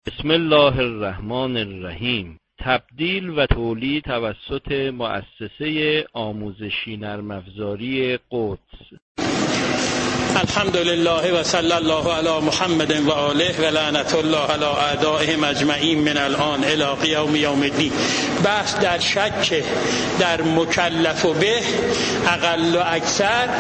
بسم الله الرحمن الرحیم. تبدیل و تولید توسط مؤسسه آموزشی نرم افزاری قدس. الحمدلله و صلی الله علی محمد و آله و لعنت الله علی اعدائهم اجمعین من الان الی قیام یوم الدین. بحث در شک در مکلف و به اقل و اکثر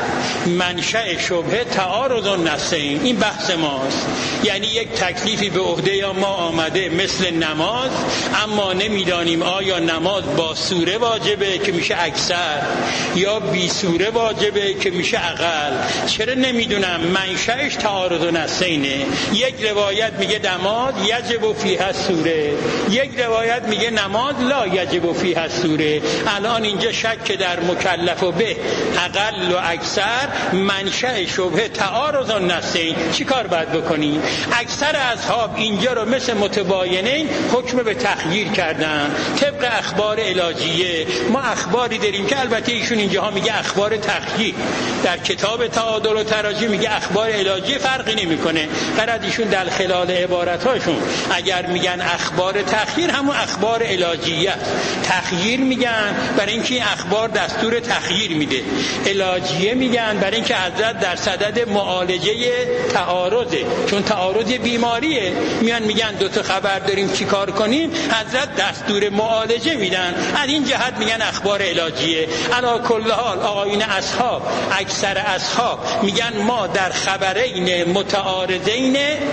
منشأ شبهه تعارض النصین. این بحث ماست. یعنی یک تکلیفی به عهده یا ما آمده مثل نماز، اما نمیدانیم آیا نماز با سوره واجبه که میشه اکثر یا بی سوره واجبه که میشه اقل. چرا نمیدونم؟ منشأش تعارض النصینه. یک روایت میگه نماز یجب فیها السوره، یک روایت میگه نماز لا یجب فیها السوره. الان اینجا شک در مکلف و به اقل و اکثر منشأ شبهه تعارض النصین. چی کار باید بکنیم؟ اکثر اصحاب اینجا رو مثل متباینین حکم به تخییر کردن طبق اخبار الهیه. ما اخباری داریم که البته ایشون اینجاها میگه اخبار تخییر، در کتاب تعادل و تراجی میگه اخبار الهیه فرقی نمیکنه. فقط ایشون در خلال عبارتاشون اگر میگن اخبار تخییر، همون اخبار الهیه تخییر میگن برای اینکه این اخبار دستور تخییر میده. الهیه میگن برای اینکه حضرت در صدد معالجه تعارضه، چون تعارض بیماریه. میان میگن دو تا خبر داریم چی کار کنیم، حضرت دستور معالجه میدن. از این جهت میگن اخبار الهیه. علی کل حال آقایون اصحاب، اکثر اصحاب میگن ما در خبرین متعارضین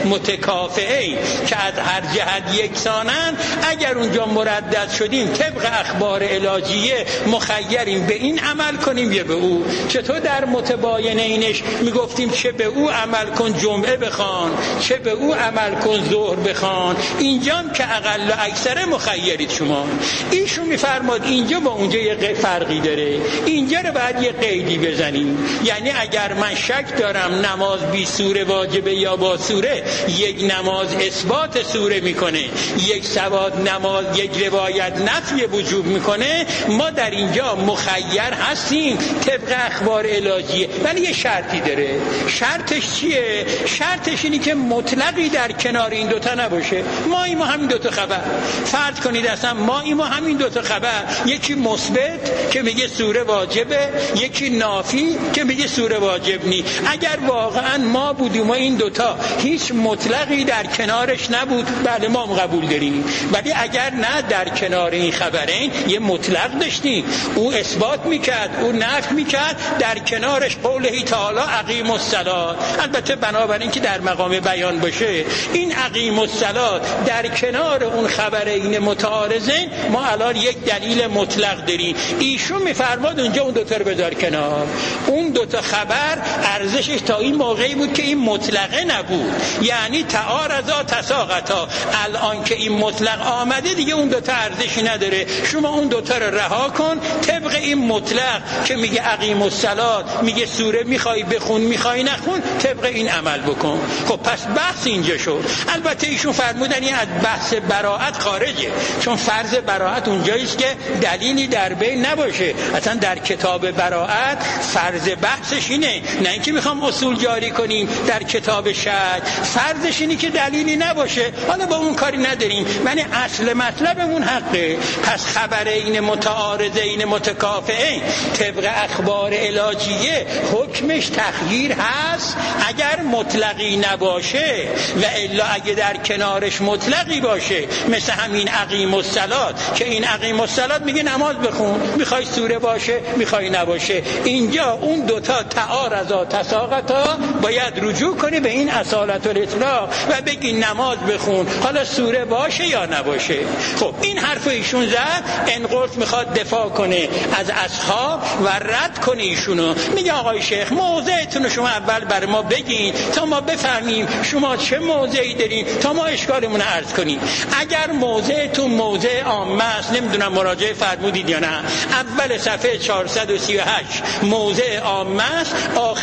متکافئین که از هر جهت یکسانن، اگر اونجا مردد شدیم طبق اخبار الهیه مخیریم به این عمل کنیم یا به او. چطور در متباینینش میگفتیم چه به او عمل کن جمعه بخوان، چه به او عمل کن ظهر بخوان، اینجام که اقل و اکثر مخیرید شما. ایشون میفرماد اینجا با اونجا یه فرقی داره، اینجا رو باید یه قیدی بزنیم. یعنی اگر من شک دارم نماز بی سوره واجبه یا با سوره، یک نماز اثبات سوره میکنه، یک سواد نماز یک روایت نفی وجوب میکنه، ما در اینجا مخیر هستیم طبق اخبار الهیه. ولی یه شرطی داره. شرطش چیه؟ شرطش اینی که مطلقی در کنار این دوتا نباشه. ما همین دوتا خبر فرض کنید، اصلا ما همین دوتا خبر، یکی مثبت که میگه سوره واجبه، یکی نافی که میگه سوره واجب نی. اگر واقعا ما بودیم و این دوتا هیچ مطلقی در کنارش نبود، بله ما هم قبول داریم. ولی اگر نه، در کنار این خبرین یه مطلق داشتیم، او اثبات میکرد او نفی میکرد، در کنارش قوله تعالی اقیموا الصلاة. البته بنابراین که در مقام بیان باشه، این اقیموا الصلاة در کنار اون خبرین متعارضین ما الان یک دلیل مطلق داریم. ایشون میفرماد اونجا اون دوتا رو بذار کنار. اون دوتا خبر ارزشش تا این موقعی بود که این مطلقه نبود، یعنی تعارضا تساقطا. الان که این مطلق آمده دیگه اون دوتا ارزشی نداره. شما اون دوتا رو رها کن، طبق این مطلق که میگه اقیموا الصلاة، میگه سوره میخوای بخون میخوای نخون، طبق این عمل بکن. خب پس بحث اینجا شد. البته ایشون فرمودن این از بحث براءت خارجه، چون فرض براءت اونجاییست که دلیلی در بین نباشه. اصلا در کتاب براءت فرض بحثش اینه، نه اینکه میخوام اصول جاری کنیم در کتاب شک. فرضش اینه که دلیلی نباشه. حالا با اون کاری نداریم، ولی اصل مطلبمون حقه. پس خبرین متعارضین متکافئین طبق اخبار الهیه حکمش تخییر هست اگر مطلقی نباشه، و الا اگه در کنارش مطلقی باشه، مثل همین اقیموا الصلاة که این اقیموا الصلاة میگه نماز بخون، میخوای سوره باشه میخوای نباشه. اینجا اون دوتا تعارضا تساقطا، باید رجوع کنی به این اصالت الاطلاق و بگی نماز بخون، حالا سوره باشه یا نباشه. خب این حرف ایشون زد. انقلت میخواد دفاع کنه از اصحاب و رد کنه ایشونو. میگه آقای شیخ موضعتون رو شما اول برای ما بگین تا ما بفهمیم شما چه موضعی دارین، تا ما اشکالمون رو عرض کنیم. اگر موضعتون موضع عامه است، نمیدونم مراجعه فرمودید یا نه، اول صفحه 438 موضع عامه است، آخر صفحه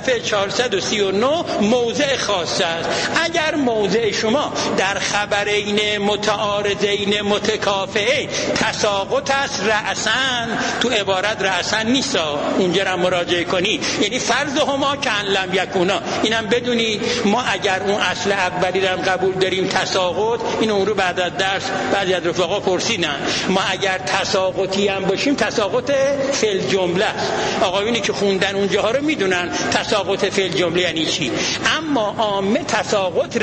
صفحه 439 موضع خاص است. اگر موضع شما در خبرین متعارضین متکافئین تساقط است رأساً، تو عبارت رأساً نیست، اونجا را مراجعه کنی، یعنی فرض هما کأن لم یکونا. اینم بدونید ما اگر اون اصل اولی را قبول داریم تساقط، این اون رو بعد از درس بعضی از رفقا پرسیدن، ما اگر تساقطی هم باشیم تساقط فعل جمله است. آقایونی که خوندن اونجاها رو میدونن تساقط فعل جمله یعنی چی. اما عامه تساقط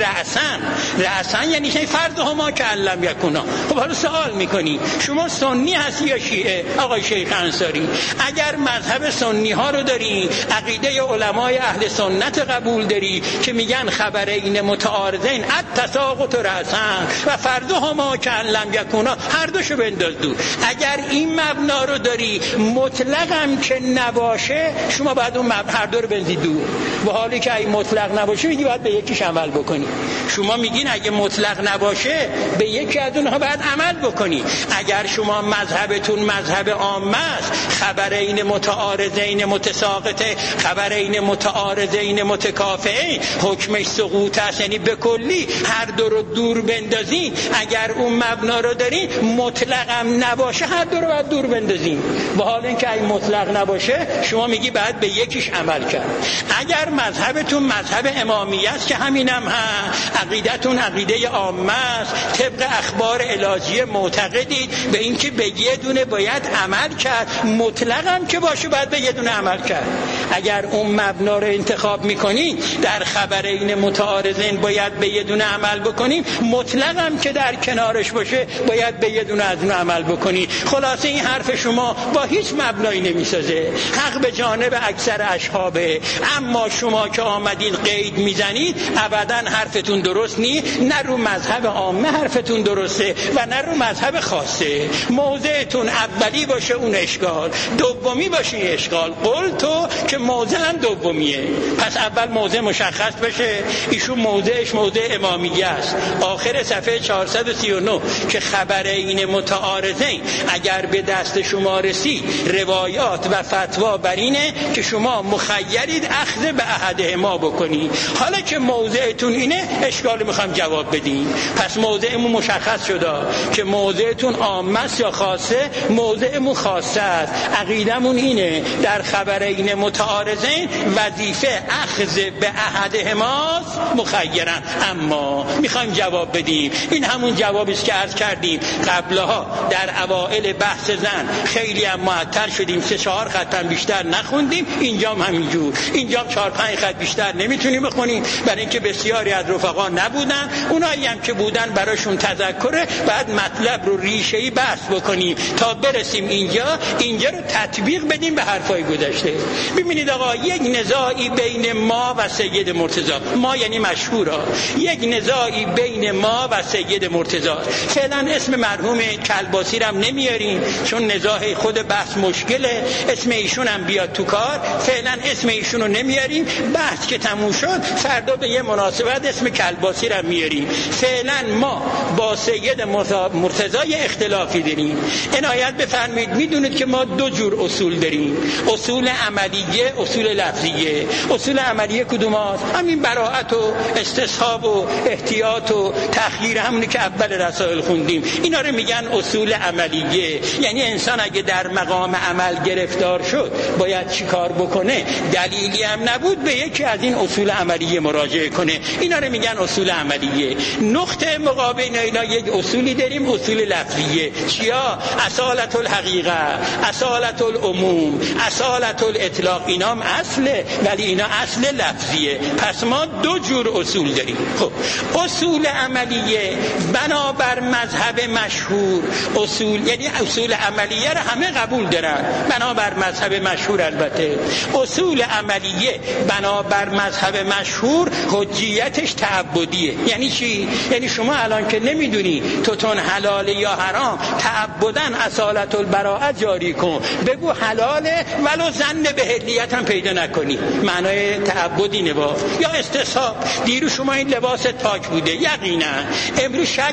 رأساً یعنی چی؟ فرض هما کأن لم یکونا. خب حالا سوال میکنی شما سنی هستی یا شیعه؟ آقای شیخ انصاری، اگر مذهب سنی ها رو داری، عقیده علمای اهل سنت قبول داری که میگن خبرین متعارضین التساقط رأساً و فرض هما کأن لم یکونا، هر دوشو بنداز دور. اگر این مبنا رو داری مطلق هم که نباشه، شما باید اون هر دو رو بندازی دور. و حالی که اگه مطلق نباشه میگی باید به یکیش عمل بکنی. شما میگین اگه مطلق نباشه به یکی از اونها باید عمل بکنی. اگر شما مذهبتون مذهب عامه است، خبرین متعارضین متساقطه، خبرین متعارضین متکافئه، حکمش سقوط است، یعنی به کلی هر دو رو دور بندازین. اگر اون مبنا رو دارین مطلق هم نباشه هر دو رو باید دور بندازین. و حالا اینکه اگه مطلق نباشه شما میگی باید به یکیش عمل کرد. اگر مذهبتون مذهب امامیه است که همینم عقیدتون عقیده عامه است، طبق اخبار الهیه معتقدید به اینکه به یه دونه باید عمل کرد، مطلق هم که باشه باید به یه دونه عمل کرد. اگر اون مبنا رو انتخاب میکنین در خبرین متعارضین باید به یه دونه عمل بکنیم، مطلق هم که در کنارش باشه باید به یه دونه از اون عمل بکنی. خلاصه این حرف شما با هیچ مبنایی نمیسازه، حق به جانب اکثر اصحابه. اما شما که آمدین قید میزنید ابدا حرفتون درست نیست، نه رو مذهب عامه حرفتون درسته و نه رو مذهب خاصه. موضعتون اولی باشه اون اشکال، دومی باشه این اشکال. قول تو که موضع هم دومیه، پس اول موضع مشخص بشه. ایشون موضعش موضع امامیه است. آخر صفحه 439 که خبرین متعارضین اگر به دست شما رسید روایات و فتوا بر اینه که شما مخیرید اخذ به احدهما بکنی. حالا که موضعتون اینه اشکال میخوام جواب بدین. پس موضعمون مشخص شده که موضعتون عامه است یا خاصه. موضعمون خاصه است. عقیدمون اینه در خبرین متعارضین وظیفه اخذ به احدهماست مخیرن. اما میخوایم جواب بدیم. این همون جوابی است که عرض کردیم قبلها در اوائل بحث زن. خیلی هم معطل شدیم، 3-4 خط هم بیشتر نخوندیم. اینجا هم همینجور، اینجا 4-5 خط بیشتر نمیتونیم بخونیم برای اینکه بسیاری از رفقا نبودن. اونایی هم که بودن براشون تذکره، بعد مطلب رو ریشه‌ای بحث بکنیم تا برسیم اینجا رو تطبیق بدیم به حرفای گذشته. ببینید آقا، یک نزاعی بین ما و سید مرتضی، ما یعنی مشهورا، یک نزاعی بین ما و سید مرتضی. فعلا اسم مرحوم کلباسی رو هم نمیاریم چون نزاع خود بحث مشکله، اسم ایشون هم بیاد تو کار. فعلا اسم ایشون رو نمیاریم، بحث که تموم شد فردا به یه مناسبت اسم کلباسی رو میاریم. فعلا ما با سید مرتضی اختلافی داریم. عنایت بفرمایید، میدونید که ما 2 جور اصول داریم، اصول عملیه، اصول لفظیه. اصول عملیه کدوم هست؟ همین براءت و استصحاب و احتیاط و تخییر، همونی که اول رسائل خوندیم. اینا رو میگن اصول عملیه. یعنی انسان اگه در مقام عمل گرفتار شد باید چی کار بکنه، دلیلی هم نبود به یکی از این اصول عملیه مراجعه کنه. اینا رو میگن اصول عملیه. نقطه مقابل اینا یک اصولی داریم، اصول لفظیه. چیا؟ اصالت الحقیقه، اصالت العموم، اصالت الاطلاق. اینا هم اصله ولی اینا اصل لفظیه. پس ما 2 جور اصول داریم. خب اصول عملیه بنابر مذهب مشهور، اصول یعنی اصول عملیه رو همه قبول دارن بنابر مذهب مشهور. البته اصول عملیه بنابر مذهب مشهور حجیتش تعبدیه. یعنی چی؟ یعنی شما الان که نمیدونی توتون حلال یا حرام، تعبدن اصالت البراءه جاری کن، بگو حلاله ولو ظن به حلیت هم پیدا نکنی. معنای تعبد اینه. با یا استصحاب، دیرو شما این لباس تاک بوده، یقینا امروز شک کردین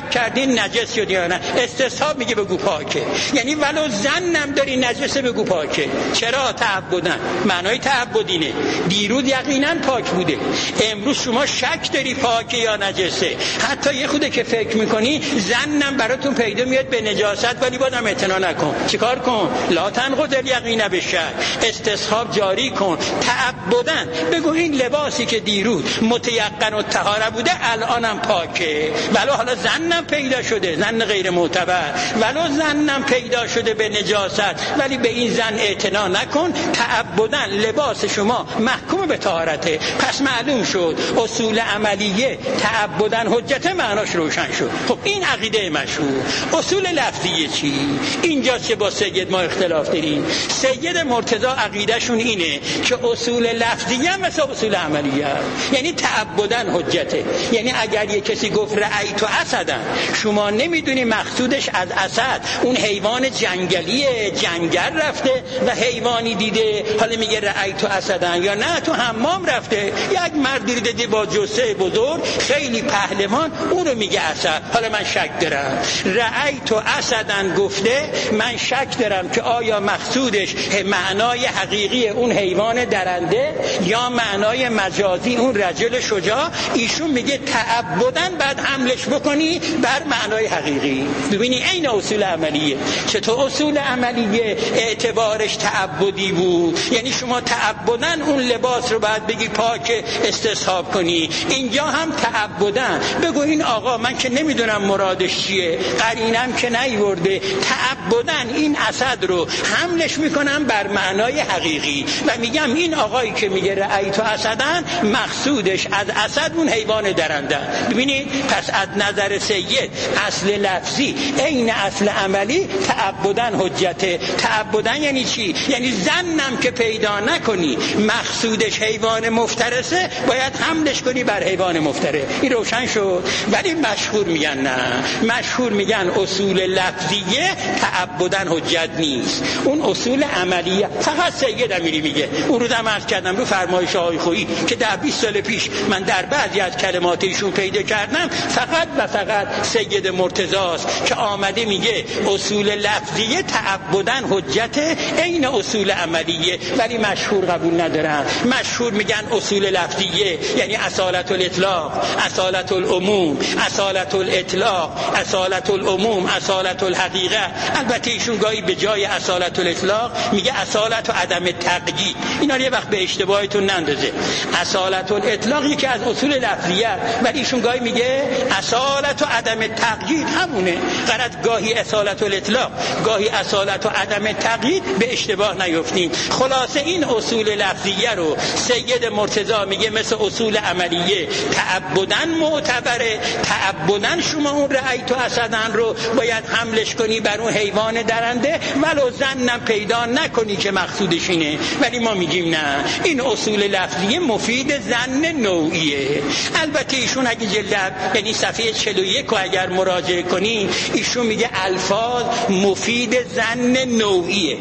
این نجس شد یا نه. استصحاب میگه بگو پاکه، یعنی ولو ظنم داری نجسه بگو پاکه. چرا؟ تعبدن. معنای تعبدینه. دیروز یقینا پاک بوده، امروز شما شک داری پاکه یا نجسه. حتی یه خوده که فکر میکنی ظنم براتون پیدا میاد به نجاست، ولی بازم اعتنا نکن. چیکار کن؟ لا تنقض الیقین بالشک. استصحاب جاری کن. تعبدن بگو این لباسی که دیروز متیقن و طهاره بوده الانم پاکه، ولو حالا ظنم پیدا شده، ظن غیر معتبر، ولو ظنم پیدا شده به نجاست، ولی به این ظن اعتنا نکن. تعبدن لباس شما محکوم به طهارته. پس معلوم شد اصول عملیه تعبدن حجت معناش روشن شد. خب این عقیده مشهور. اصول لفظیه چی؟ اینجاست که با سید ما اختلاف داریم. سید مرتضی عقیدهشون اینه که اصول لفظیه هم مثل اصول عملیه، یعنی تعبدن حجته. یعنی اگر یک کسی گفت رأیت اسدن، شما نمیدونی مقصودش از اسد اون حیوان جنگلیه، جنگل رفته و حیوانی دیده، حالا میگه رأیت اسدن، یا نه تو حمام رفته یک مردی دیده با جثه بزرگ خیلی پهلوان، اون رو میگه اسد. حالا من شک دارم رأیت اسدن گفته، من شک دارم که آیا مقصودش معنای حقیقی اون حیوان درنده یا معنای مجازی اون رجل شجاع. ایشون میگه تعبدن بعد حملش بکنی بر معنای حقیقی. ببینی این اصول عملیه. چطور اصول عملیه اعتبارش تعبدی بود؟ یعنی شما تعبدن اون لباس رو بعد بگی پاک استصحاب کنی. اینجا هم تعبدن بگو این آقا من که نمیدونم مرادش چیه، قرینم که نیورده، تعبدن این اسد رو حملش میکنم بر معنای حقیقی و میگم این آقایی که میگه رأیت اسدن مقصودش از اسد اون حیوان درنده. ببینید پس از نظر سید اصل لفظی عین اصل عملی تعبدن حجته. تعبدن یعنی چی؟ یعنی ظنم که پیدا نکنی مقصودش حیوان مفترسه باید حملش کنی بر حیوان مفترس. این روشن شد. ولی مشهور میگن نه، مشهور میگن اصول لفظیه تعبدن حجت نیست، اون اصول عملیه. فقط سید امیری میگه. اون روز هم عرض کردم رو فرمایش آقای خویی که در 20 سال پیش من در بعضی از کلمات ایشون پیدا کردم، فقط و فقط سید مرتضی است که آمده میگه اصول لفظیه تعبدن حجت عین اصول عملیه. ولی مشهور قبول ندارن. مشهور میگن اصول لفظیه یعنی اصالت الاطلاق، اصالت العموم، اصالت الاطلاق، اصالت العموم، اصالت الحقیقه. البته ایشون گاهی به جای اصالت الاطلاق میگه اصالت و عدم تقیید. اینا رو یه وقت به اشتباهتون نندازه. اصالت الاطلاق یکی از اصول لفظیه، ولی ایشون گاهی میگه اصالت و عدم تقیید همونه. غلط گاهی اصالت الاطلاق گاهی اصالت و عدم تقیید، به اشتباه نیفتیم. خلاصه این اصول لفظیه رو سید مرتضی میگه مثل اصول عملیه تعبدن معتبره. تعبدن شما اون رأیت اسدن رو باید حملش کنی بر اون حیوان درنده ولو ظنم پیدا نکنی که مقصودش اینه. ولی ما میگیم نه، این اصول لفظیه مفید ظن نوعیه. البته ایشون اگه جلد یعنی صفحه 41 رو اگر مراجعه کنی ایشون میگه الفاظ مفید ظن نوعیه.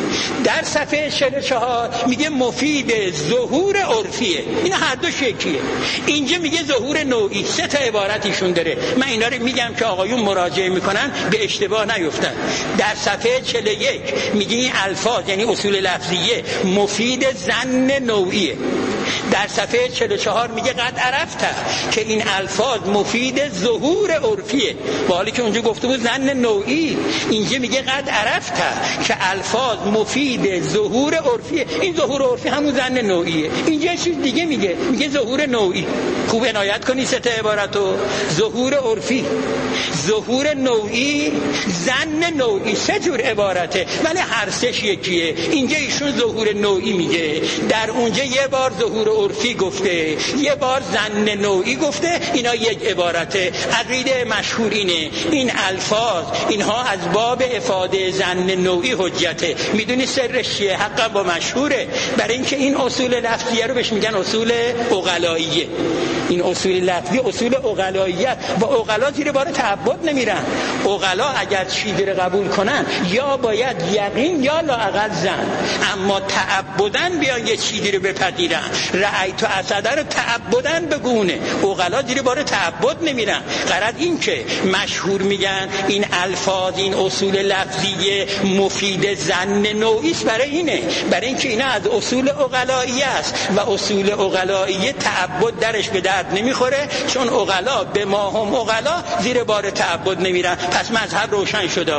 در صفحه 44 میگه مفید ظهور عرفیه. این هر دو شکلیه. اینجا میگه ظهور نوعی. 3 تا عبارت ایشون داره. من اینا رو میگم که آقایون مراجعه میکنن به اشتباه نیفتن. در صفحه 41 میگه این الفاظ یعنی اصول لفظیه مفید ظن نوعیه. در صفحه 44 میگه قد عرفته که این الفاظ مفید ظهور عرفیه، با حالی که اونجا گفته بود ظن نوعی. اینجا میگه قد عرفته که الفاظ مفید ظهور عرفیه. این ظهور عرفی همون ظن نوعیه. اینجا چیز دیگه میگه ظهور نوعی. خوب عنایت کنی 3 تا عبارتو. ظهور عرفی، ظهور نوعی، ظن نوعی. 3 جور عبارته ولی هر سهش یکیه. اینجا ایشون ظهور نوعی میگه، در اونجا یه بار ظهور عرفی گفته، یه بار ظن نوعی گفته. اینا یک عبارته. عقیده مشهور اینه این الفاظ اینها از باب افاده ظن نوعی حجته. میدونی سرش چیه؟ حقا با مشهوره. برای اینکه این اصول لفظیه رو بهش میگن اصول عقلاییه. این اصول لفظی اصول عقلاییت و عقلا زیر بار تعبد نمیرن. عقلا اگر چیزی رو قبول کنن یا باید یقین یا لااقل زن، اما تعبدن بیان یه چیزی رو بپذیرن. رأیت اسد رو تعبدن بگونه، عقلا زیر بار تعبد نمیرن. غرض این که مشهور میگن این الفاظ، این اصول لفظی مفید ظن نوعی است، برای اینه، برای اینکه اینا از اصول عقلایی است و اصول عقلایی تعبد درش به درد نمیخوره، چون عقلا به ما هم عقلا زیر بار تعبد نمیرن. پس مذهب روشن شده.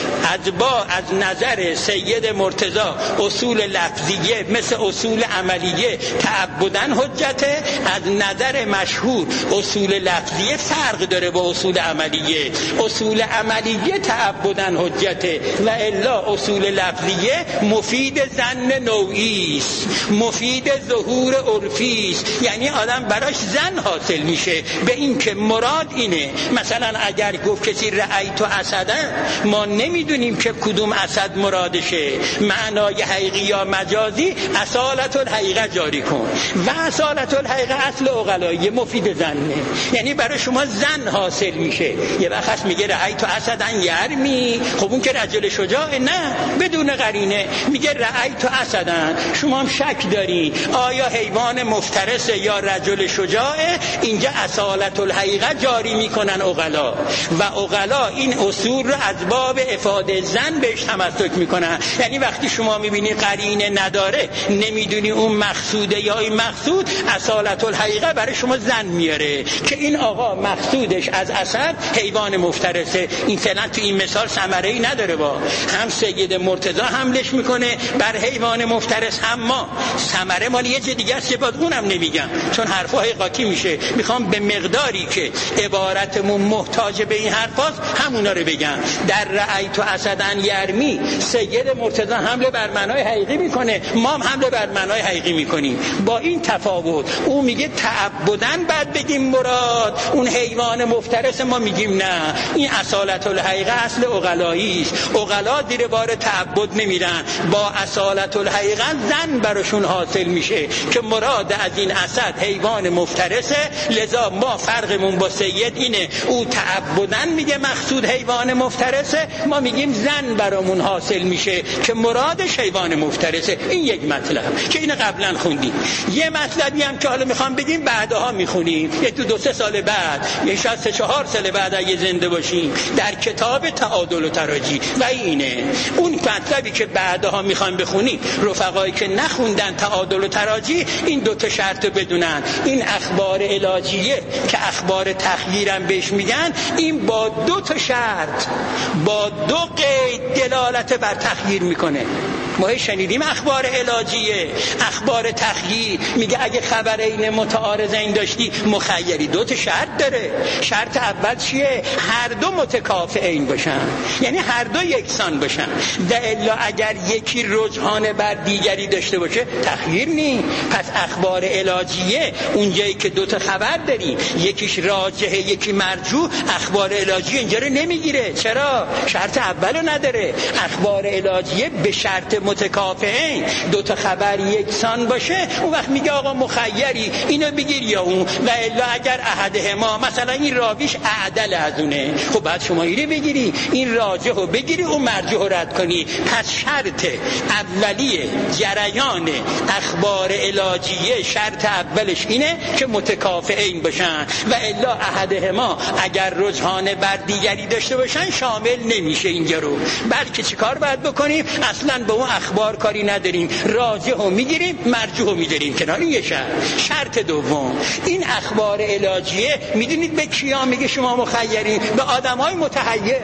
از نظر سید مرتضی اصول لفظیه مثل اصول عملیه تعبدن حجته، از نظر مشهور اصول لفظیه فرق داره با اصول عملیه. اصول عملیه تعبدن حجته و الا اصول لفظیه مفید ظن نوعی است، مفید ظهور عرفی است. یعنی آدم براش ظن حاصل میشه به این که مراد اینه. مثلا اگر گفت کسی رأیت اسد، ما نمیدونیم که کدوم اسد مرادشه، معنای حقیقی یا مجازی اصالت الحقیقه جاری کن و اصالت الحقیقه اصل عقلایی مفید ظنه، یعنی برای شما ظن حاصل میشه. یه وقت میگه رأیت اسد یرمی، خب اون که رجل شجاع، نه بدون قرینه میگه رأیت اسد، شما هم شک داری آیا حیوان مفترسه یا رجل شجاعه، اینجا اصالت الحقیقه جاری میکنن عقلا و عقلا این اصول رو از باب افاده ظن بهش تمسک میکنن. یعنی وقتی شما میبینی قرینه نداره، نمیدونی اون مقصوده یا این مقصود، اصالت الحقیقه برای شما ظن میاره که این آقا مقصودش از اسد حیوان مفترسه. این فعلا تو این مثال ثمره‌ای نداره، با هم سید مرتضی حملش میکنه بر حیوان مفترس، هم ما ثمره مال یه دیگه است که بعد اونم نمیگم چون حرفای قاطی میشه. میخوام به مقداری که عبارتمون محتاج به این حرفاست همونا رو بگم. در رأیت اسدن یرمی سید مرتضی حمله بر معنای حقیقی میکنه، ما هم حمله بر معنای حقیقی میکنیم. با این تفاوت اون میگه تعبدن بعد بگیم مراد اون حیوان مفترس، ما میگیم نه، این اصالت الحقیقه اصل عقلایی است. عقلا زیر بار تعبد نمیرن، با اصالت الحقیقه ظن براشون حاصل میشه که مراد از این اسد حیوان مفترسه. لذا ما فرقمون با سید اینه، او تعبدن میگه مقصود حیوان مفترسه، ما میگیم ظن برامون حاصل میشه که مرادش حیوان مفترسه. این یک مطلب که اینو قبلا خوندیم. یه مطلبی هم که حالا میخوام بگیم بعدها میخونیم، یه 2-3 سال بعد، یه شاید 3-4 سال بعد اگه زنده باشیم، در کتاب تعادل و تراجی. و اینه اون مطلبی که بعدها میخوام بخونیم، رفقایی که نخوندن تعادل و تراجی این 2 شرط بدونن. این اخبار علاجیه که اخبار تخییرم بهش میگن، این با 2 شرط، با 2 قید دلالت بر تخییر میکنه. ما شنیدیم اخبار علاجیه، اخبار تخییر میگه اگه خبرین متعارضین داشتی مخیری 2 شرط داره. شرط اول چیه؟ هر 2 متکافئین باشن، یعنی هر 2 یکسان باشن. الا اگر یکی رجحان بر دیگری داشته باشه تخییر نی. پس اخبار علاجیه اونجایی که 2 خبر داری، یکیش راجحه یکی مرجوح، اخبار علاجیه اینجا رو نمیگیره. چرا؟ شرط اولو نداره. اخبار علاجیه به شرط متکافئین 2 خبر یکسان باشه، اون وقت میگه آقا مخیری اینو بگیر یا اون. و الا اگر احدهما، مثلا این راویش اعدل از اونه، خب بعد شما اینو بگیری، این راجحو بگیری، اون مرجوحو رد کنی. پس شرط اولیه جریان اخبار علاجیه، شرط اولش اینه که متکافئین باشن. و الا احدهما اگر رجحان بر دیگری داشته باشن شامل نمیشه اینجا رو. بلکه چیکار باید بکنیم؟ اصلا به اون اخبار کاری نداریم، راجحو میگیریم، مرجوحو میذاریم کنار. این یه شرط دوم. این اخبار علاجیه میدونید به کیا میگه شما مخیرین؟ به آدمای متحیر.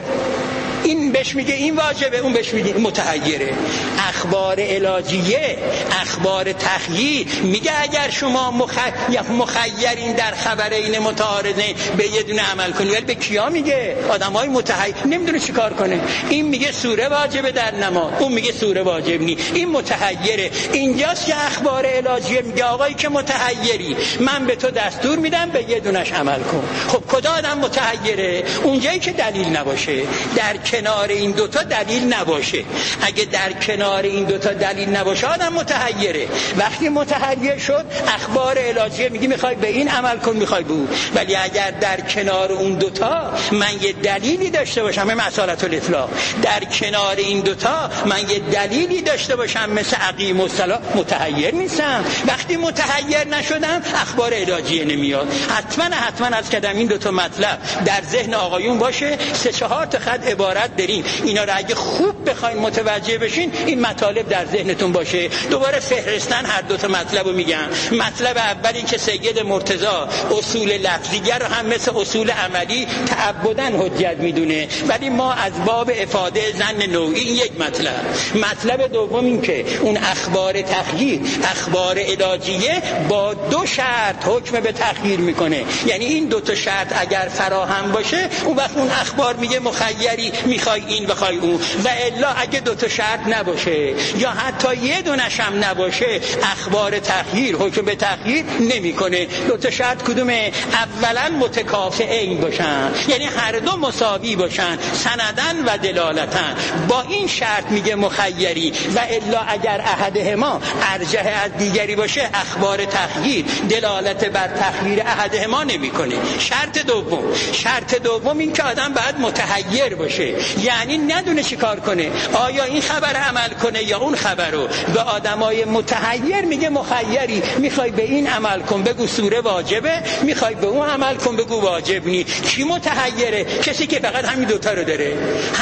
این بهش میگه این واجبه، اون بهش میگه متحیره. اخبار علاجیه، اخبار تخییر میگه اگر شما مخیرین در خبرین متعارضین به یه دونه عمل کنی. ولی به کیا میگه؟ آدمای متحیر نمیدونه چیکار کنه. این میگه سوره واجبه در نماز، اون میگه سوره واجب نی. این متحیره. اینجاست که اخبار علاجیه میگه آقایی که متحیری، من به تو دستور میدم به یه دونش عمل کن. خب کدام آدم متحیره؟ اونجایی که دلیل نباشه. در کنار این دوتا دلیل نباشه. اگه در کنار این دوتا دلیل نباشه آدم متحیره. وقتی متحیر شد اخبار علاجیه میگی میخوای به این عمل کن میخوای به اون. ولی اگر در کنار اون دوتا من یه دلیلی داشته باشم، مثل اصالت الاطلاق، در کنار این دوتا من یه دلیلی داشته باشم مثل اقیم الصلاة، متحیر نیستم. وقتی متحیر نشدم اخبار علاجیه نمیاد. حتما از کدام این دوتا مطلب در ذهن آقایون باشه. 3-4 تا خط عبارت داریم، اینا رو اگه خوب بخواید متوجه بشین این مطالب در ذهنتون باشه. دوباره فهرستن هر دوتا مطلب رو میگم. مطلب اولی که سید مرتضی اصول لفظیه رو هم مثل اصول عملی تعبداً حجت میدونه، ولی ما از باب افاده ظن نوعی یک مطلب دوم این که اون اخبار تخییر، اخبار علاجیه با 2 شرط حکم به تخییر میکنه. یعنی این 2 شرط اگر فراهم باشه اون وقت اون اخبار میگه مخیری، میخوای این بخوای اون. و الا اگه 2 شرط نباشه یا حتی یه دونش هم نباشه اخبار تخییر حکم به تخییر نمیکنه. 2 شرط کدومه؟ اولا متکافئین باشن، یعنی هر دو مساوی باشن سندن و دلالتن. با این شرط میگه مخیری. و الا اگر احدهما ارجح از دیگری باشه اخبار تخییر دلالت بر تخییر احدهما نمیکنه. شرط دوم این که آدم باید متحیر باشه، یعنی ندونه چی کار کنه، آیا این خبر عمل کنه یا اون خبر رو. به آدمای متحیر میگه مخیری، میخوای به این عمل کن بگو سوره واجبه، میخوای به اون عمل کن بگو واجب نی. کی متحیره؟ کسی که فقط همین دوتا رو داره.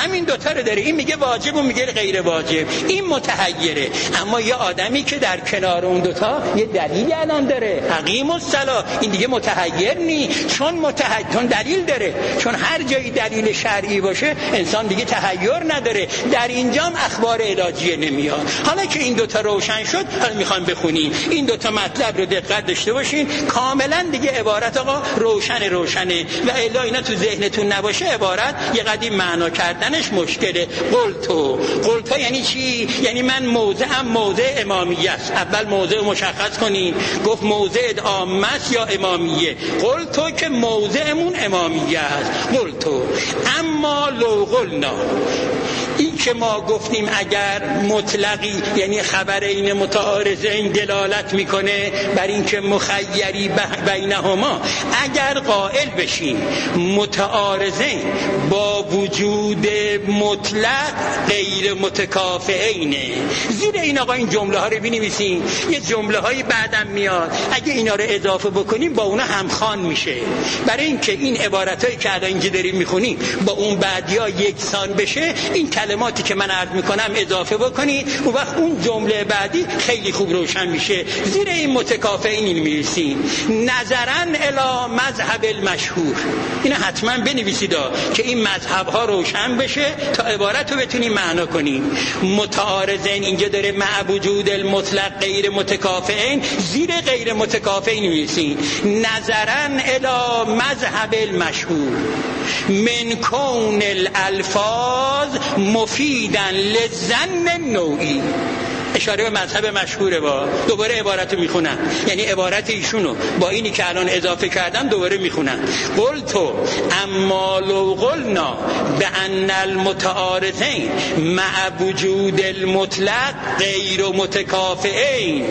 این میگه واجب و میگه غیر واجب، این متحیره. اما یه آدمی که در کنار اون دوتا یه دلیلی الان داره، اقیم الصلاة، این دیگه متحیر نی، چون دلیل داره. چون هر جایی دلیل شرعی باشه انسان دیگه تحیر نداره. در اینجام اخبار علاجیه نمیاد. حالا که این دوتا روشن شد حالا میخوام بخونیم این دوتا مطلب رو دقت داشته باشین. کاملا دیگه عبارت آقا روشنه و الا اینا تو ذهنتون نباشه عبارت یه قدیم معنا کردنش مشکله. قلتو یعنی چی؟ یعنی من موضعم موضع امامیه است. اول موضع مشخص کنین. گفت موضع عامه است یا امامیه؟ قلتو که موضعمون امامیه است. قلتو اما لو قلنا، این که ما گفتیم اگر مطلقی یعنی خبرین متعارضین دلالت میکنه بر این که مخیری بینهما، اگر قائل بشیم متعارضین با وجود مطلق غیر متکافئینه. زیر این آقا این جمله ها رو بنویسین. یه جمله هایی بعدم میاد اگه اینا رو اضافه بکنیم با اونا همخوان میشه. برای اینکه این عبارت هایی که الان اینجا داریم میخونیم با اون بعدیا یکسان بشه این کلماتی که من عرض میکنم اضافه بکنید، اون وقت اون جمله بعدی خیلی خوب روشن میشه. زیر این متکافئین می‌نویسین نظرا الی مذهب المشهور. اینا حتما بنویسید که این مذهب ها روشن بشه تا عبارت رو بتونیم معنا کنیم. متعارضین اینجا داره مع وجود المطلق غیر متکافئین، زیر غیر متکافئین می‌نویسین نظرا الی مذهب المشهور من کون الالفاظ مفیدن للظن نوعی. اشاره به مذهب مشهوره. با دوباره عبارت رو میخونم، یعنی عبارت ایشونو با اینی که الان اضافه کردم دوباره میخونم. قلتو اما لو قلنا بان المتعارضین مع وجود المطلق غیر متکافئین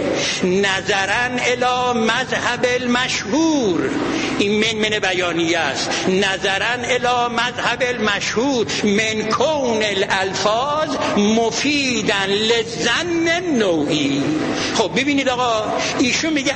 نظرا الی مذهب المشهور، این من بیانیه است. نظرا الی مذهب المشهور من کون الالفاظ مفیدن للظن نوعی. خب ببینید آقا ایشون میگه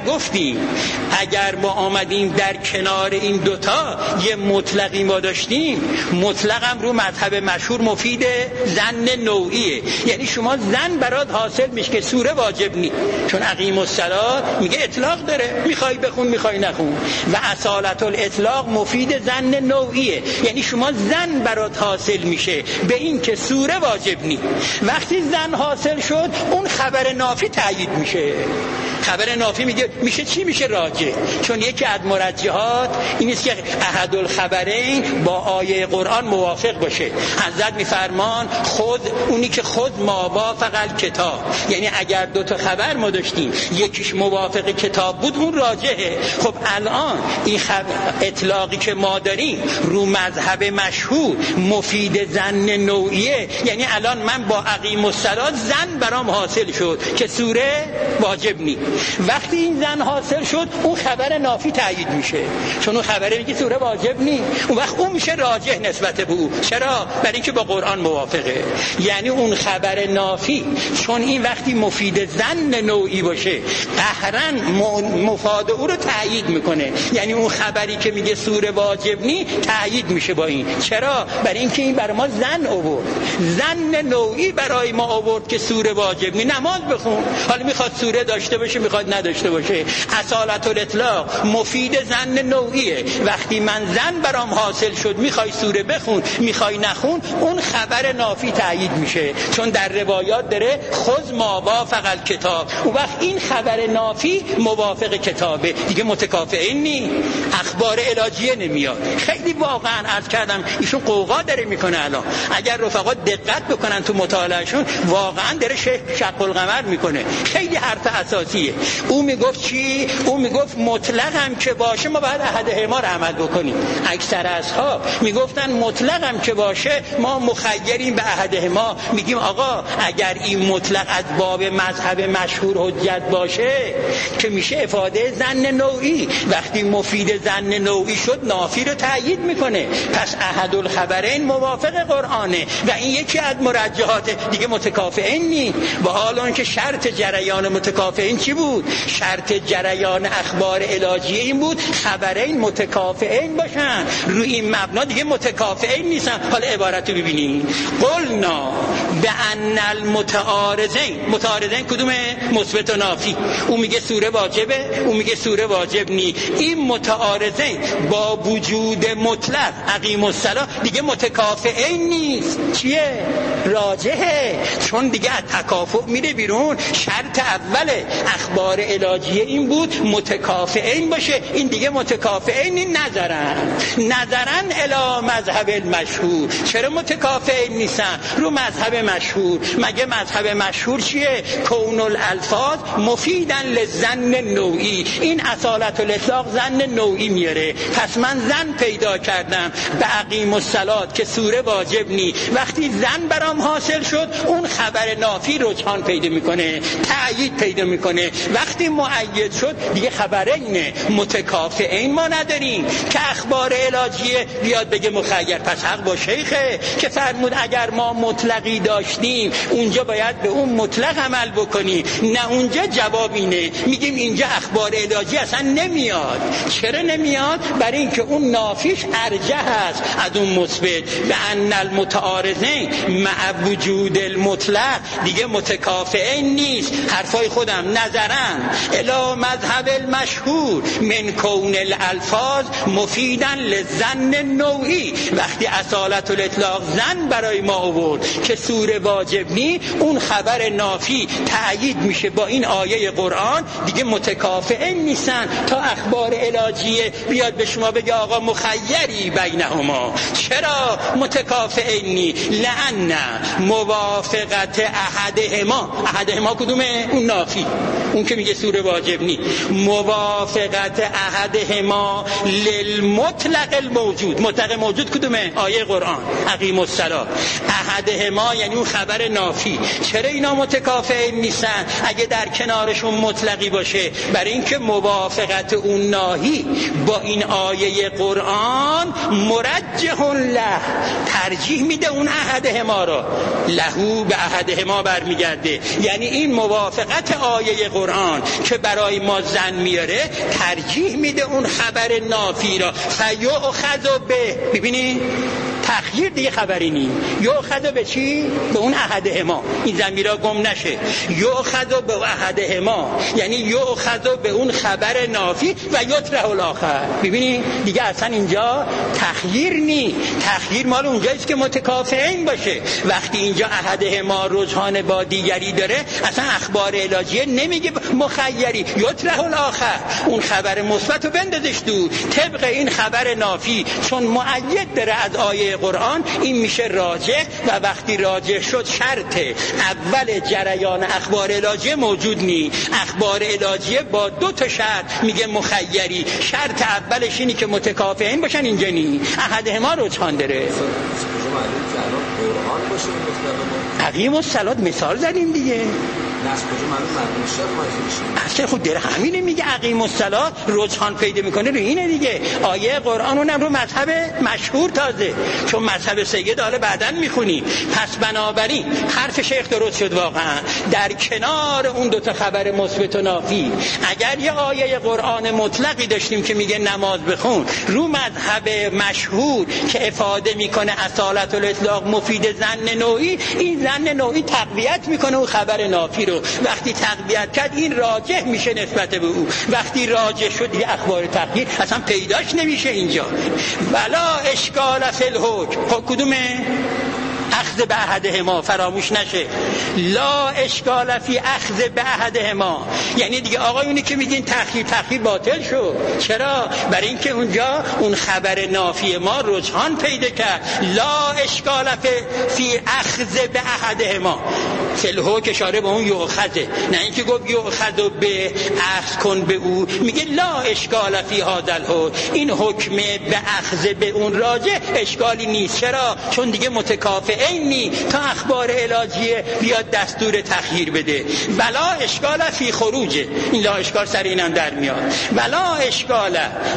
اگر ما آمدیم در کنار این دوتا یه مطلقی ما داشتیم، مطلقم رو مذهب مشهور مفید ظن نوعیه. یعنی شما ظن برات حاصل میشه که سوره واجب نی، چون اقیم الصلاة میگه اطلاق داره، میخوای بخون میخوای نخون. و اصالت الاطلاق مفید ظن نوعیه، یعنی شما ظن برات حاصل میشه به این که سوره واجب نی. وقتی ظن حاصل شد اون خبر نافی تایید میشه. خبر نافی میگه میشه چی؟ میشه راجح. راجح، چون یکی از مرجحات این است که احد الخبرین با آیه قرآن موافق باشه. حضرت میفرمان خود اونی که خود ما وافق الکتاب، یعنی اگر دو تا خبر ما داشتیم یکیش موافق کتاب بود اون راجحه. خب الان این اطلاقی که ما داریم رو مذهب مشهور مفید ظن نوعیه، یعنی الان من با اقیم الصلاة ظن برام حاصل شد که سوره واجب نی. وقتی این ظن حاصل شد اون خبر نافی تایید میشه، چون اون خبره میگه سوره واجب نی، اون وقت اون میشه راجح نسبت به او. چرا؟ برای اینکه با قرآن موافقه. یعنی اون خبر نافی چون این وقتی مفید ظن نوعی باشه قهرن مفاد او رو تایید میکنه، یعنی اون خبری که میگه سوره واجب نی تایید میشه با این. چرا؟ برای اینکه این برای ما ظن آورد، ظن نوعی برای ما آورد که سوره واجب نی. نماز بخون، حالا میخواد سوره داشته باشه میخواد نداشته باشه. اصالت الاطلاق مفید ظن نوعیه. وقتی من ظن برام حاصل شد میخوای سوره بخون میخوای نخون، اون خبر نافی تایید میشه، چون در روایات داره خذ ما وافق الکتاب. اون وقت این خبر نافی موافق کتابه، دیگه متکافئین نی. اخبار علاجیه نمیاد. خیلی واقعا عرض کردم ایشون قوقا داره میکنه. الان اگر رفقا دقت بکنن تو مطالعهشون واقعا داره شق القمر میکنه. خیلی حرف اساسیه. او میگفت چی؟ او میگفت مطلق هم که باشه ما باید احدهما رو عمل بکنیم. اکثر اصحاب میگفتن مطلق هم که باشه ما مخیریم به احدهما. میگیم آقا اگر این مطلق از باب مذهب مشهور حجت باشه که میشه افاده ظن نوعی، وقتی مفید ظن نوعی شد نافی رو تایید میکنه. پس احد الخبرین موافق قرآنه و این یکی از مرجحات، دیگه متکافئین نی. و حالا اون که شرط جریان متکافئین چی بود؟ شرط جریان اخبار علاجیه این بود خبرین متکافئین باشن. روی این مبنا دیگه متکافئین نیستن. حالا عبارت رو ببینید. قلنا بان المتعارضین، متعارضین کدومه؟ مثبت و نافی. اون میگه سوره واجبه، اون میگه سوره واجب نی. این متعارضین با وجود مطلق اقیم الصلاة دیگه متکافئین نیست. چیه؟ راجحه، چون دیگه از تکافؤ میره بیرون. شرط اول اخبار علاجیه این بود متکافئین باشه، این دیگه متکافئین نظرن الی مذهب المشهور. چرا متکافئین نیستن؟ رو مذهب مشهور. مگه مذهب مشهور چیه؟ کون الالفاظ مفیدن للظن نوعی. این اصالت الاطلاق ظن نوعی میاره. پس من ظن پیدا کردم به اقیم الصلاة که سوره واجب نی. وقتی ظن برام حاصل شد اون خبر نافی رجحان پیدا میکنه، تأیید پیدا میکنه. وقتی مؤید شد دیگه خبرین متکافئین ما نداریم که اخبار علاجیه بیاد بگه مخیر. پس حق با شیخه که فرمود اگر ما مطلقی داشتیم اونجا باید به اون مطلق عمل بکنی، نه اونجا جواب اینه. میگیم اینجا اخبار علاجی اصلا نمیاد. چرا نمیاد؟ برای اینکه اون نافیش ارجح است از اون مثبت. به ان المتعارضین مع وجود المطلق دیگه متکافئین نیست. حرفای خودم نظرن الی مذهب المشهور من کون الالفاظ مفیدن للظن نوعی. وقتی اصالت الاطلاق ظن برای ما آورد که سوره واجب نی، اون خبر نافی تأیید میشه با این آیه قرآن، دیگه متکافئین نیستن تا اخبار علاجیه بیاد به شما بگه آقا مخیری بینهما. چرا متکافئین نی؟ لأن موافقت احدهما کدومه؟ اون نافی، اون که میگه سوره واجب نی. موافقت احدهما للمطلق الموجود. مطلق موجود کدومه؟ آیه قرآن اقیم الصلاة. احدهما یعنی اون خبر نافی. چرا اینا متکافئین نیستن اگه در کنارشون مطلقی باشه؟ برای اینکه موافقت اون ناهی با این آیه قرآن مرجح له، ترجیح میده اون احدهما را. لهو به احدهما برمیگرده، یعنی این موافقت آیه قرآن که برای ما ظن میاره ترجیح میده اون خبر نافی را. فیؤخذ به، ببینید تخییر دیگه خبری نیست. یؤخذ به چی؟ به اون احدهما، این ضمیرا گم نشه. یؤخذ به احدهما یعنی یؤخذ به اون خبر نافی و یطرح الاخر. ببینید دیگه اصلا اینجا تخییر نیست. تخییر مال اونجاییست که متکافئین باشه. وقتی اینجا احدهما رجحان با دیگری داره، اصلا اخبار علاجیه نمیگه مخیری. یطرح الاخر، اون خبر مثبت رو بندازش دور طبق این خبر نافی، چون مؤید داره از آیه قرآن، این میشه راجح. و وقتی راجح شد شرط اول جریان اخبار علاجیه موجود نیست. اخبار علاجیه با 2 تا شرط میگه مخیری. شرط اولش اینی که متکافئین باشن، اینجا نیست. احدهما رجحان داره. اقیم الصلاة مثال زدیم دیگه. اصلا خود در همینه میگه اقیم الصلاة رجحان پیدا میکنه رو اینه دیگه. آیه قرآن اونم رو مذهب مشهور تازه، چون مذهب سید حالا بعدن میخونی. پس بنابراین حرف شیخ درست شد واقعا. در کنار اون 2 تا خبر مثبت و نافی، اگر یه آیه قرآن مطلقی داشتیم که میگه نماز بخون، رو مذهب مشهور که افاده میکنه اصالت الاطلاق مفید زن نوعی، این زن نوعی تقویت میکنه اون خبر نافی رو. وقتی تقویت کرد این راجح میشه نسبت به او. وقتی راجح شد یه اخبار تغییر اصلا پیداش نمیشه اینجا. ولا اشکال فی الحکم. خب کدومه؟ اخذ به احدهما، فراموش نشه. لا اشکال فی اخذ به احدهما، یعنی دیگه آقایونی که میگین تخییر باطل شد. چرا؟ برای اینکه اونجا اون خبر نافی ما رجحان پیدا کرد. لا اشکال فی اخذ به احدهما، فلهو که اشاره به اون یؤخذه، نه اینکه گفت یؤخذ به اخذ کن به او. میگه لا اشکال فی هذا الحکم، این حکم به اخذ به اون راجع اشکالی نیست. چرا؟ چون دیگه متکافئین نی تا اخبار علاجیه بیاد دستور تخییر بده. ولا اشکال فی خروجه، این لا اشکال سر اینم در میاد. ولا اشکال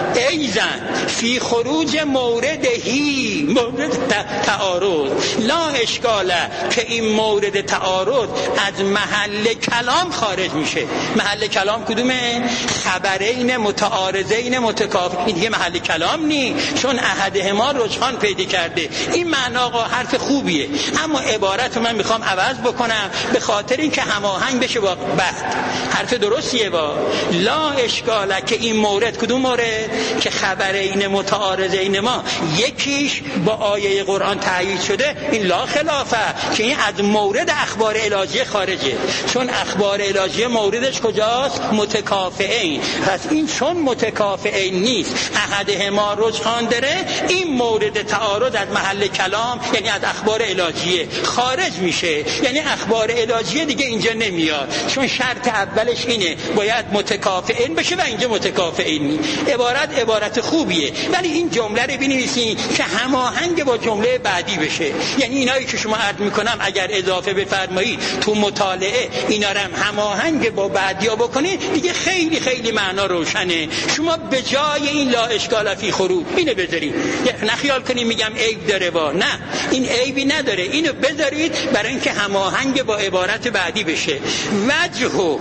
ایزن فی خروج موردهی، مورد تعارض. لا اشکال که این مورد تعارض از محل کلام خارج میشه. محل کلام کدومه؟ خبرین متعارضین متکافئین. این دیگه محل کلام نی، چون احدهما رجحان پیدا کرده. این معنا حرف خوبیه، اما عبارت من میخوام عوض بکنم به خاطر اینکه هماهنگ بشه با بحث. حرف درستیه با لا اشکاله که این مورد، کدوم مورد؟ که خبرین متعارضین ما یکیش با آیه قرآن تایید شده، این لا خلافه، که این از مورد اخبار علاجیه خارجه. چون اخبار علاجیه موردش کجاست؟ متکافئین. پس این چون متکافئین نیست، احدهما رجحان داره، این مورد تعارض از محل کلام یعنی از اخبار علاجیه خارج میشه. یعنی اخبار علاجیه دیگه اینجا نمیاد، چون شرط اولش اینه باید متکافئین بشه و اینجا متکافئین نی. عبارت خوبیه، ولی این جمله رو بنویسین که هماهنگ با جمله بعدی بشه. یعنی اینایی که شما عرض میکنم اگر اضافه بفرمایید تو مطالعه، اینا رو هم هماهنگ با بعدیا بکنید، دیگه خیلی خیلی معنا روشنه. شما به جای این لا اشکال فی خروج اینو بذارید. نه خیال کنید میگم عیب داره با، نه این عیبی نداره، اینو بذارید برای اینکه هماهنگ با عبارت بعدی بشه. وجهو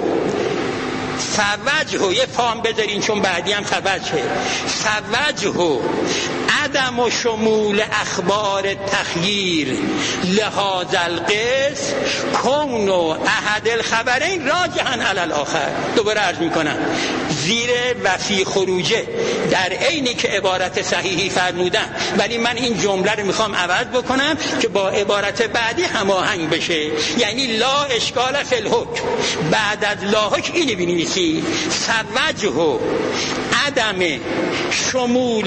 فوجهو، یه فام بذارین چون بعدی هم فوجهه. فوجهو عدم و شمول اخبار تخییر لهذا القسم کون و احد الخبرین راجحا علی الاخر. دوباره عرض میکنم زیر و فی خروجه در عینی که عبارت صحیحی فرمودن، ولی من این جمله رو میخوام عوض بکنم که با عبارت بعدی هماهنگ بشه. یعنی لا اشکال فی الحکم، بعد از لا حکم اینو بنویسی فوجه عدم شمول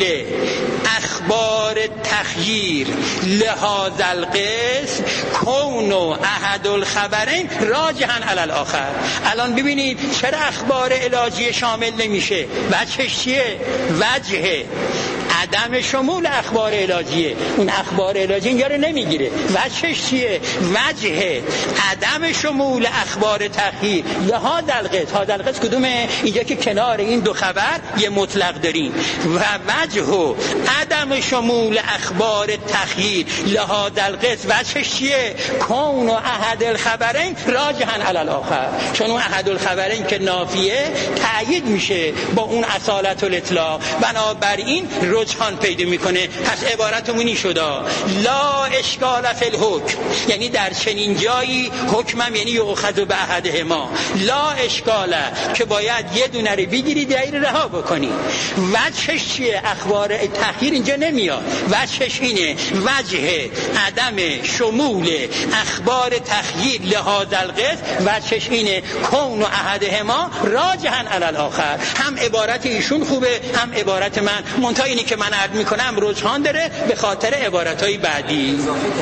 اخبار تخییر لهذا القسم کون احد الخبرین راجحا علی الاخر. الان ببینید چرا اخبار علاجی شامل نمیشه؟ وجهش چیه؟ وجه عدم شمول اخبار علاجیه، اون اخبار علاجی اینجا رو نمیگیره. وجهش چیه؟ وجه عدم شمول اخبار تخییر لهذا القسم. هذا القسم کدومه؟ اینجا که کنار این دو خبر یه مطلق داریم. و وجه عدم شمول اخبار تخییر لهذا القسم وجهش چیه؟ کون احد الخبرین راجحا علی الاخر. چون اون احد الخبرین که نافیه تأیید میشه با اون اصالت الاطلاق، بنابراین رجحان رجحان پیدا میکنه. پس عبارتمون این شد لا اشکال فی الحکم، یعنی در چنین جایی حکمم یعنی یؤخذ به احدهما، لا اشکال که باید یه دونه رو بگیری دیگری رها بکنی. وجهش چیه؟ اخبار تأخیر اینجا نمیاد. وجهش اینه وجه عدم شمول اخبار تخییر لحاظ القسم، وجهش اینه کون و احدهما راجحا علی الاخر. هم عبارت ایشون خوبه هم عبارت من، منتها اینی که من عرض میکنم رجحان داره به خاطر عبارتهای بعدی.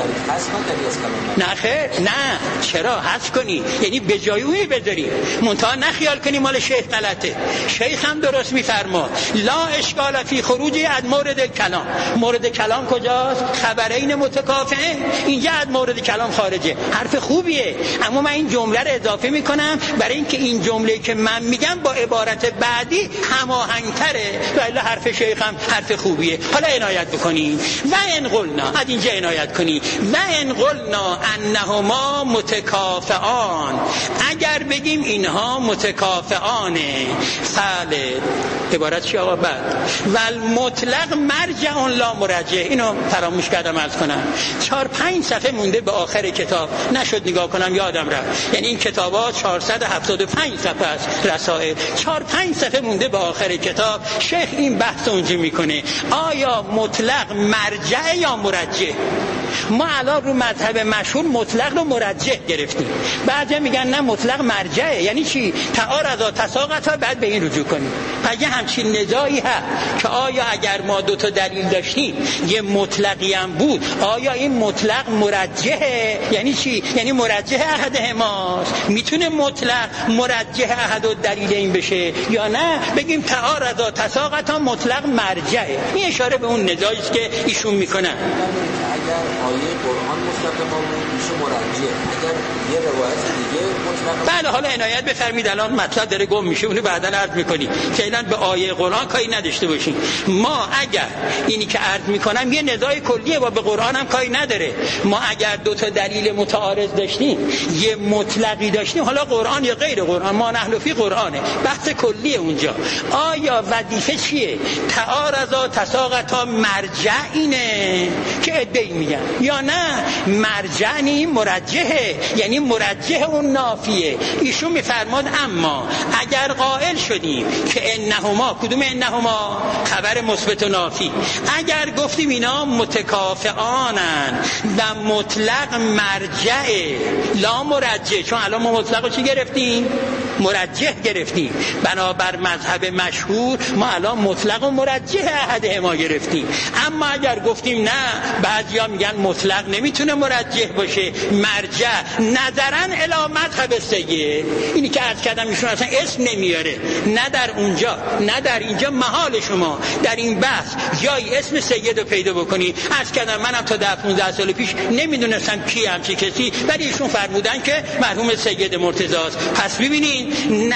نه خیر، نه چرا حذف کنی؟ یعنی به جای اونی بذاری، منتها نخیال کنی مال شیخ غلطه. شیخ هم درست میفرماد لا اشکال فی خروج از مورد کلام. مورد کلام کجاست؟ خبرین متکافئین. اینجا از مورد کلام خارجه. حرف خوبیه، اما من این جمله رو اضافه میکنم برای اینکه این جمله که من میگم با عبارت بعدی هماهنگتره. ولی حرف شیخ هم حرف خوبیه. حالا عنایت بکنی و ان قلنا، از اینجا عنایت کنی و ان قلنا انهما متکافئان، اگر بگیم اینها متکافئانه، فعل عبارت چی آقا؟ بعد ول مطلق مرجع لا مرجع. اینو فراموش کردم عرض کنم. 4-5 صفحه مونده به آخر کتاب، نشد نگاه کنم یادم رفت. یعنی این کتابا 475 صفحه است رسائل، 4-5 صفحه مونده به آخر کتاب. شیخ این بحث اونجا میکنه آیا مطلق مرجع یا مرجع. ما الان رو مذهب مشهور مطلق رو مرجح گرفتیم. بعضی میگن نه مطلق مرجعه. یعنی چی؟ تعارض تساقط ها بعد به این رجوع کنیم. اگه همچین نزاعی هست که آیا اگر ما 2 تا دلیل داشتیم یه مطلقی هم بود، آیا این مطلق مرجحه؟ یعنی چی؟ یعنی مرجح احدهماست. میتونه مطلق مرجح احد و دلیل این بشه یا نه بگیم تعارض تساقط ها مطلق مرجعه. این اشاره به اون نزاعی است که ایشون میکنن. آیه قرآن مستقیما میشه مرجع، اگر یه روایت دیگه مطلقاً. بله حالا عنایت بفرمایید، الان مطلب داره گم میشه، اونو بعداً عرض میکنیم. فعلا به آیه قرآن کاری نداشته باشین. ما اگر اینی که عرض میکنم یه نزاع کلیه و به قرآن هم کاری نداره. ما اگر 2 تا دلیل متعارض داشتیم، یه مطلقی داشتیم، حالا قرآن یا غیر قرآن، ما نحن فی قرآنه، بحث کلیه اونجا. آیا وظیفه چیه؟ تعارض تساقط مرجع اینه که ادعی میگن یا نه مرجع نی مرجحه، یعنی مرجح اون نافیه. ایشون میفرماد اما اگر قائل شدیم که انهما، کدوم انهما؟ خبر مثبت و نافی. اگر گفتیم اینا متکافئانن و مطلق مرجع لا مرجح، چون الان ما مطلق رو چی گرفتیم؟ مرجح گرفتیم. بنابر مذهب مشهور ما الان مطلق و مرجح احد ما گرفتیم. اما اگر گفتیم نه، بعضیا میگن مطلق نمیتونه مرجح باشه، مرجع نظرن الی مذهب سید. اینی که عرض کردم ایشون اصلا اسم نمیاره، نه در اونجا نه در اینجا. محال شما در این بحث جای اسم سید رو پیدا بکنی. عرض کردم منم تا 10-15 سال پیش نمیدونستم کی همچی کسی، ولی ایشون فرمودن که مرحوم سید مرتضی است. پس ببینین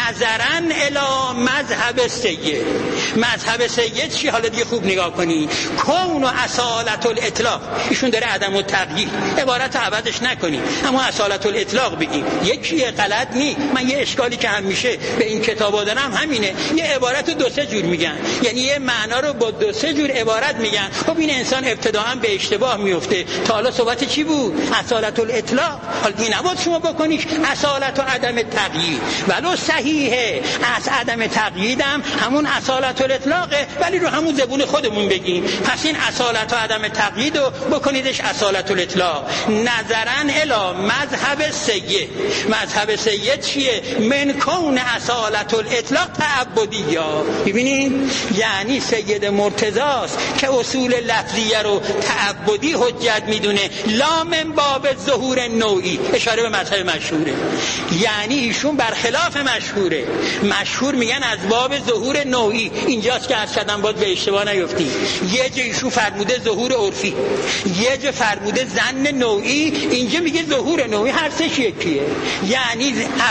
نظرن الی مذهب سید. مذهب سید چی؟ حالا دیگه خوب نگاه کنی. کون و اصالت الاطلاق. ایشون داره عدم التغییر، عبارت عوضش نکنی، اما اصالت الاطلاق بگیم. یکیه، غلط نی. من یه اشکالی که همیشه به این کتابا دارم همینه، یه عبارت رو 2-3 جور میگن، یعنی یه معنا رو با 2-3 جور عبارت میگن. خب این انسان ابتداءً به اشتباه میفته. تا حالا صحبت چی بود؟ اصالت الاطلاق. حالا این نبود شما بکنیش اصالت و عدم تغییر، ولو صحیحه از عدم تغییرم همون اصالت الاطلاقه، ولی رو همون زبون خودمون بگیم. پس این اصالت و عدم تغییر رو بکنیدش اصالت الاطلاق. نظرن الی مذهب سید. مذهب سید چیه؟ من کون اصالت الاطلاق تعبدیه. ببینین یعنی سید مرتضی است که اصول لفظیه رو تعبدی حجت میدونه، لا من باب ظهور نوعی. اشاره به مذهب مشهوره، یعنی ایشون برخلاف مشهوره. مشهور میگن از باب ظهور نوعی. اینجاست که از کردن باید به اشتباه نیفتی. یه جا ایشون فرموده ظهور عرفی، یه جا فرموده ظن نوعی، اینجا میگه ظهور نوعی. هر سه یکیه، یعنی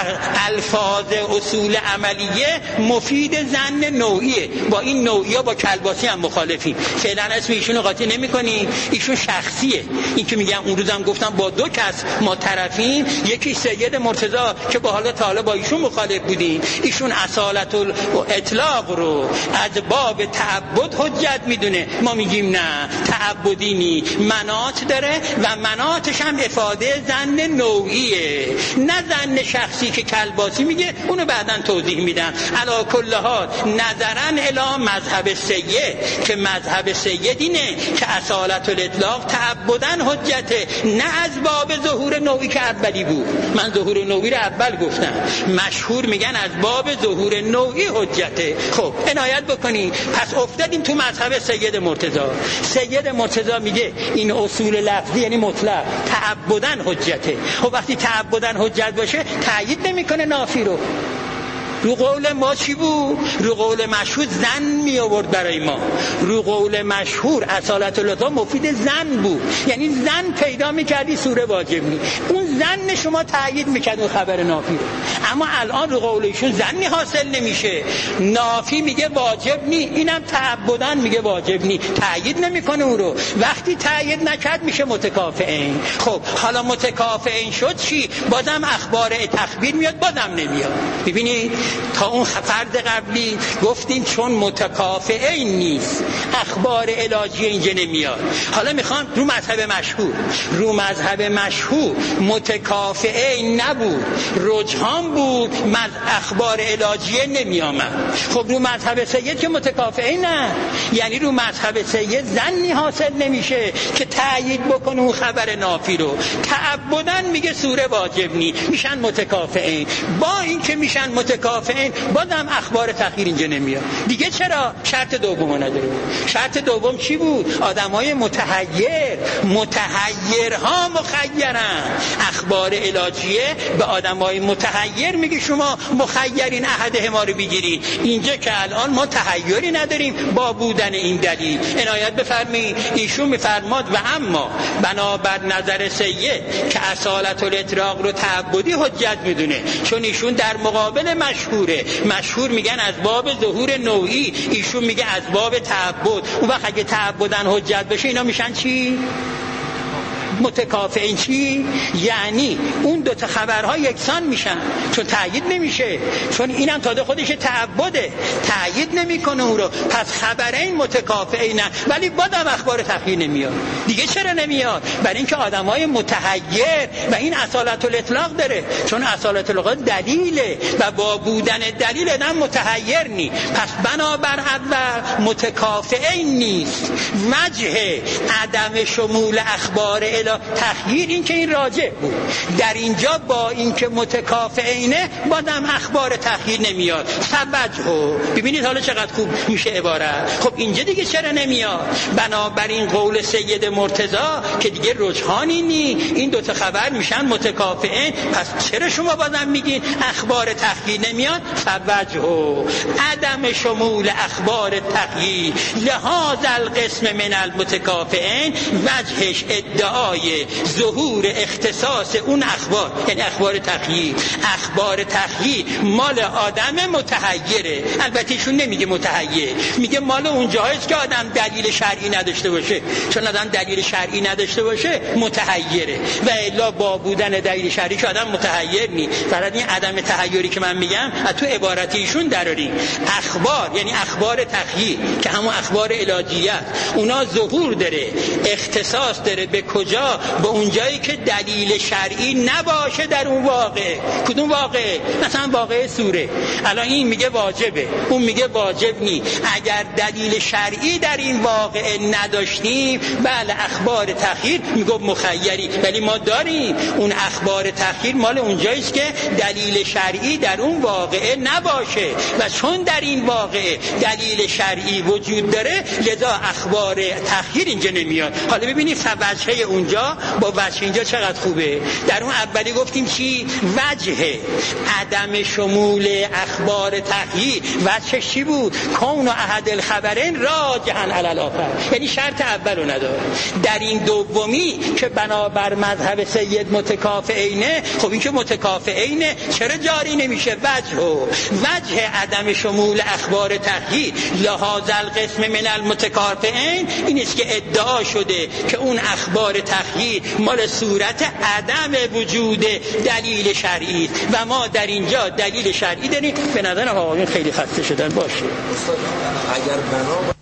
الفاظ اصول عملیه مفید ظن نوعیه. با این نوعیه با کلباسی هم مخالفیم. فعلا اسم ایشونو قاطی نمی‌کنی، ایشون شخصیه. این که میگم اون روزم گفتم با 2 کس ما طرفیم، یکی سید مرتضی که با حال تعالی با ایشون مخالف بودیم. ایشون اصالت الاطلاق رو از باب تعبد حجت میدونه، ما میگیم نه، تعبدی نی، مناط داره و مناطش هم افاده ظن نوعیه، نه ظن شخصی که کلباسی میگه، اونو بعداً توضیح میدم. علی کل حال نظرن الی مذهب سید، که مذهب سید اینه که اصالت الاطلاق تعبدن حجته، نه از باب ظهور نوعی که اولی بود. من ظهور نوعی رو اول گفتم، مشهور میگن از باب ظهور نوعی حجته. خب عنایت بکنی، پس افتادیم تو مذهب سید مرتضی. سید مرتضی میگه این اصول لفظی یعنی مطلق تعبدن حجته. خب وقتی تعبدن حجت باشه تأیید نمیکنه نافی رو. رو قول ما چی بود؟ رو قول مشهور زن می آورد برای ما. رو قول مشهور اصالت الاطلاق مفید زن بود، یعنی زن پیدا میکردی سوره واجب نی، اون زن شما تأیید میکرد اون خبر نافی رو. اما الان رو قولشون زنی حاصل نمیشه، نافی میگه واجب نی، اینم تعبدن میگه واجب نی، تأیید نمیکنه اون رو. وقتی تأیید نکرد میشه متکافئین. خب حالا متکافئین شد چی؟ بازم اخبار تخبیر میاد، بازم نمیاد. ببینید تا اون فرض قبلی گفتیم چون متکافئین نیست اخبار الهی اینجا نمیاد. حالا میخوام رو مذهب مشهور متکافئین نبود، رجحان بود، اخبار الهی نمیامد. خب رو مذهب سید که متکافئین نه، یعنی رو مذهب سید زنی حاصل نمیشه که تأیید بکنه اون خبر نافی رو. تعبدن میگه سوره واجب نی، میشن متکافئین. با این که میشن متکافئین بازم اخبار تخییر اینجا نمیاد. دیگه چرا؟ شرط دوم نداره. شرط دوم چی بود؟ آدمای متحیرها مخیرن. اخبار الهیه به آدمای متحیر میگه شما مخیرین احد ما رو بگیرید. اینجا که الان ما تحیری نداریم با بودن این دلیل. عنایت بفرمایید ایشون میفرماد و اما بنابر نظر سید که اصالت الاطلاق رو تعبدی حجت میدونه، چون ایشون در مقابل مشهور میگن از باب ظهور نوعی، ایشون میگه از باب تعبد. اون وقت اگه تعبدن حجت بشه اینا میشن چی؟ متکافئین. چی؟ یعنی اون دو تا خبرها یکسان میشن، چون تأیید نمیشه، چون اینم تازه خودش تعبده، تأیید نمیکنه اون رو. پس خبرین متکافئین، ولی بازم اخبار تخییر نمیاد. دیگه چرا نمیاد؟ برای اینکه آدمای متحیر و این اصالت الاطلاق داره، چون اصالت الاطلاق دلیله و با بودن دلیل آدم متحیر نی. پس بنابر اول متکافئین نیست. وجه عدم شمول اخبار تخییر این که این راجع بود در اینجا، با اینکه متکافئینه بازم اخبار تخییر نمیاد. سبجه ببینید حالا چقدر خوب میشه عبارت. خب اینجا دیگه چرا نمیاد؟ بنابراین قول سید مرتضی که دیگه رجحانی نی، این دوتا خبر میشن متکافئین. پس چرا شما بازم میگین اخبار تخییر نمیاد؟ سبجه عدم شمول اخبار تخییر لهذا القسم من المتکافئین، وجهش ادعای ظهور اختصاص اون اخبار، یعنی اخبار تخییر. اخبار تخییر مال آدم متحیره. البته ایشون نمیگه متحیر، میگه مال اون جاهاییست که آدم دلیل شرعی نداشته باشه، چون آدم دلیل شرعی نداشته باشه متحیره، و الا با بودن دلیل شرعی که آدم متحیر نی. برای این عدم تحیری که من میگم از تو عبارت ایشون دراریم. اخبار یعنی اخبار تخییر که همون اخبار الهیه، اونا ظهور داره، اختصاص داره. به کجا؟ به اون جایی که دلیل شرعی نباشه در اون واقع. کدوم واقع؟ مثلا واقع سوره. الان این میگه واجبه، اون میگه واجب نی. اگر دلیل شرعی در این واقع نداشتیم، بله اخبار تخییر میگه مخیری، ولی ما داریم. اون اخبار تخییر مال اون جاییست که دلیل شرعی در اون واقع نباشه، و چون در این واقع دلیل شرعی وجود داره لذا اخبار تخییر اینجا نمیاد. حالا ببینید وجهه اونجا با وجه اینجا چقدر خوبه. در اون اولی گفتیم چی؟ وجه عدم شمول اخبار تخییر، وجهش چی بود؟ کون و احد الخبرین راجحن علی الاخر، یعنی شرط اولو نداره. در این دومی که بنابر مذهب سید متکافئینه، خب این که متکافئینه چرا جاری نمیشه؟ وجه عدم شمول اخبار تخییر لهذا القسم من المتکافئین این است که ادعا شده که اون اخبار تخییر وحیی مال صورت عدم وجود دلیل شرعی و ما در اینجا دلیل شرعی داریم. به نظرم آقایون خیلی خسته شدن. باشه اگر بنا